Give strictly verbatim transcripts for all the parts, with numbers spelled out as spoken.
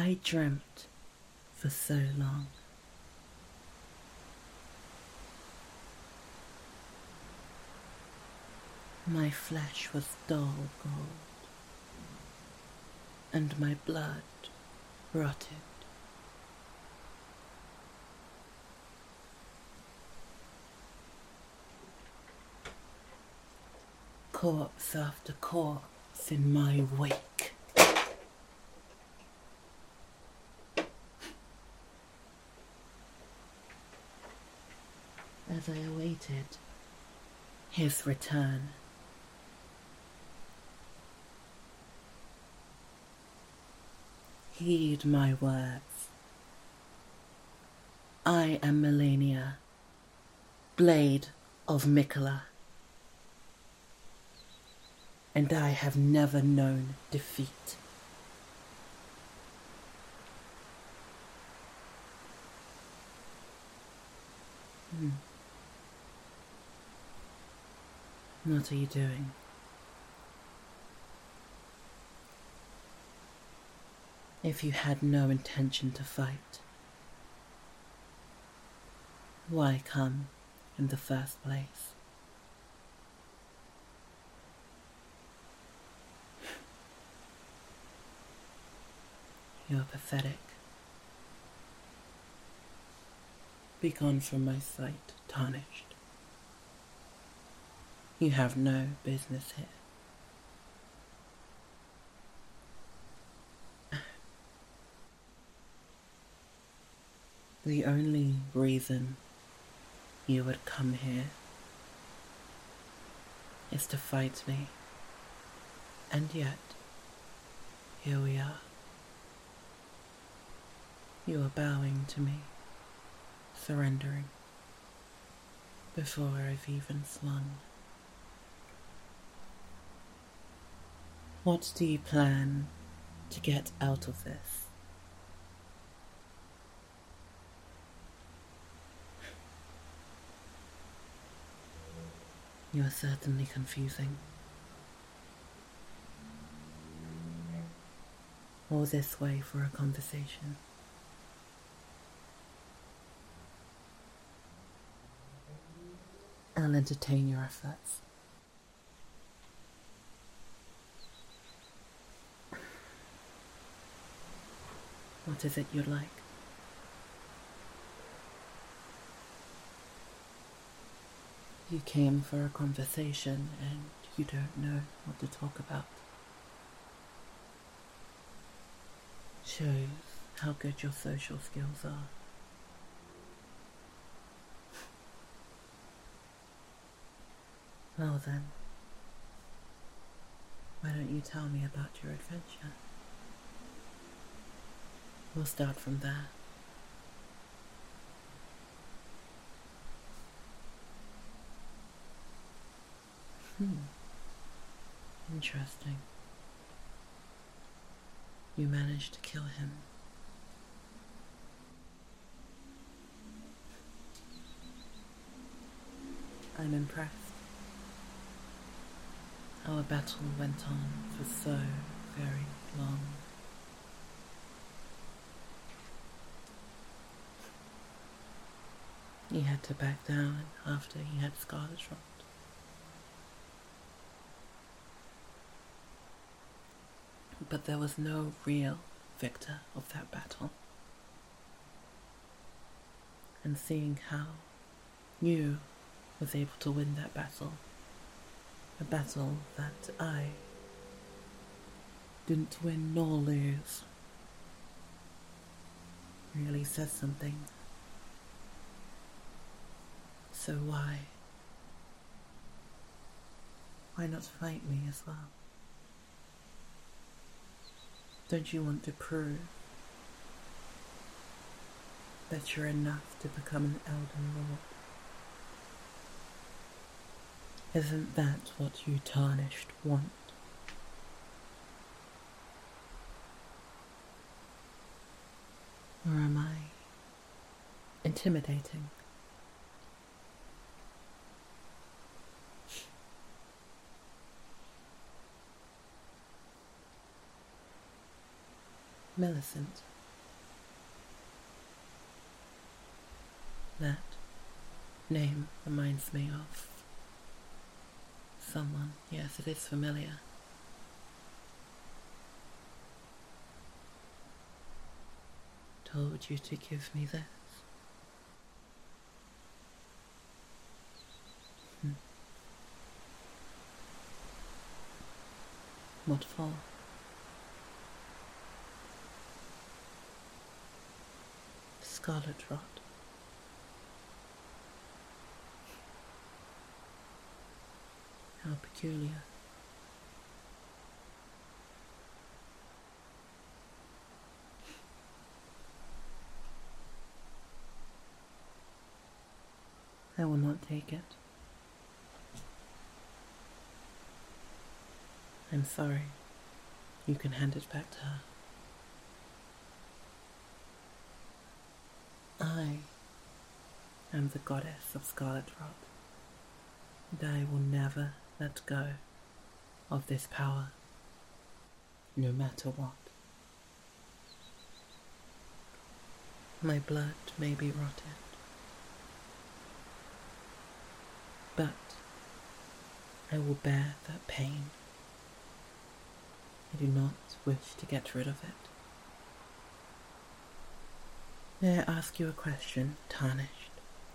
I dreamt for so long. My flesh was dull gold, and my blood rotted. Corpse after corpse in my wake. As I awaited his return, heed my words. I am Melania, Blade of Mikola, and I have never known defeat. Hmm. What are you doing? If you had no intention to fight, why come in the first place? You're pathetic. Be gone from my sight, tarnished. You have no business here. The only reason you would come here is to fight me, and yet, here we are. You are bowing to me, surrendering, before I've even swung. What do you plan to get out of this? You are certainly confusing. All this way for a conversation. I'll entertain your efforts. What is it you'd like? You came for a conversation and you don't know what to talk about. Shows how good your social skills are. Well then, why don't you tell me about your adventure? We'll start from there. Hmm. Interesting. You managed to kill him. I'm impressed. Our battle went on for so very long. He had to back down after he had Scarlet dropped. But there was no real victor of that battle. And seeing how you was able to win that battle, a battle that I didn't win nor lose, really says something. So why? Why not fight me as well? Don't you want to prove that you're enough to become an Elden Lord? Isn't that what you tarnished want? Or am I intimidating? Millicent, That name reminds me of someone. Yes, it is familiar. Told you to give me this. Hmm. What for? Scarlet rot. How peculiar. I will not take it. I'm sorry. You can hand it back to her. I am the goddess of Scarlet Rot, and I will never let go of this power, no matter what. My blood may be rotted, but I will bear that pain. I do not wish to get rid of it. May I ask you a question, Tarnished?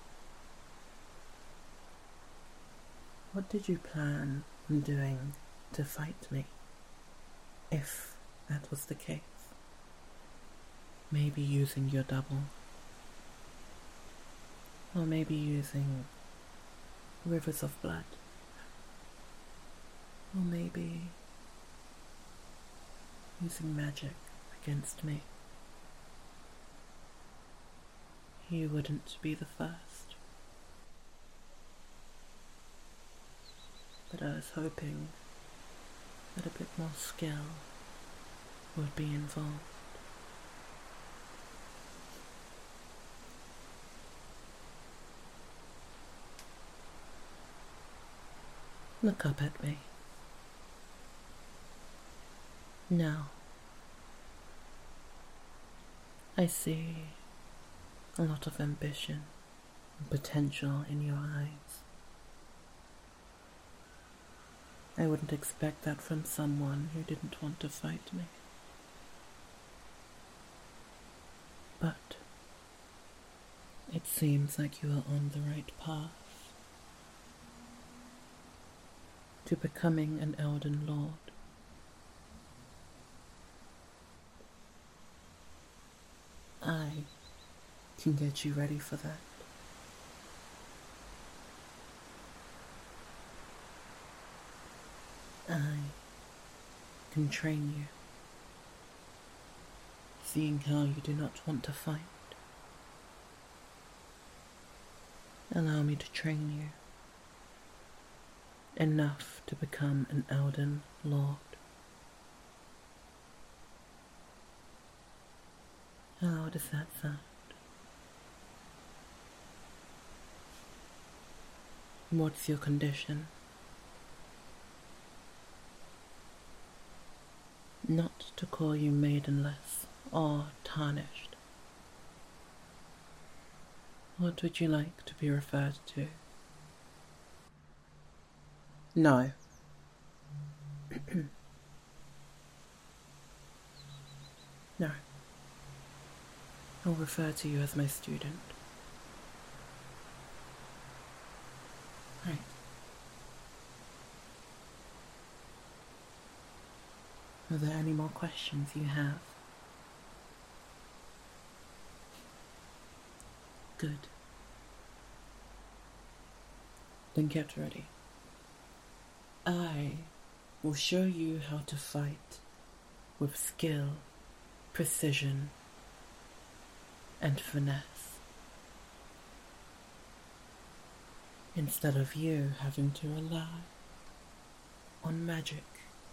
What did you plan on doing to fight me, if that was the case? Maybe using your double, or maybe using rivers of blood, or maybe using magic against me. You wouldn't be the first. But I was hoping that a bit more skill would be involved. Look up at me. Now, I see a lot of ambition and potential in your eyes. I wouldn't expect that from someone who didn't want to fight me. But it seems like you are on the right path to becoming an Elden Lord. I can get you ready for that. I can train you, seeing how you do not want to fight. Allow me to train you enough to become an Elden Lord. How does that sound? What's your condition? Not to call you maidenless or tarnished. What would you like to be referred to? No. No. I'll refer to you as my student. Right. Are there any more questions you have? Good. Then get ready. I will show you how to fight with skill, precision, and finesse, instead of you having to rely on magic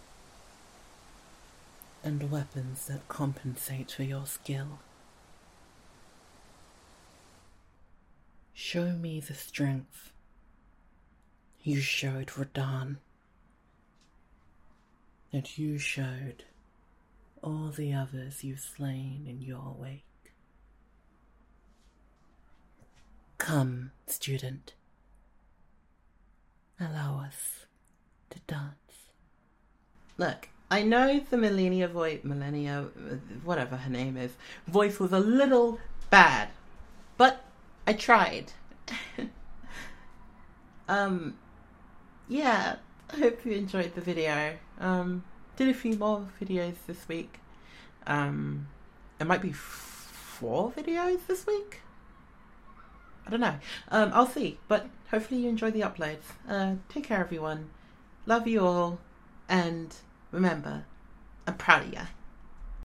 and weapons that compensate for your skill. Show me the strength you showed Radahn, that you showed all the others you've slain in your wake. Come, student. Allow us to dance. Look, I know the Millennia voice, Millennia, whatever her name is, voice was a little bad, but I tried. um, yeah, I hope you enjoyed the video. Um, did a few more videos this week. Um, it might be four videos this week. I don't know. Um, I'll see, but hopefully you enjoy the uploads. Uh, take care, everyone. Love you all, and remember, I'm proud of ya.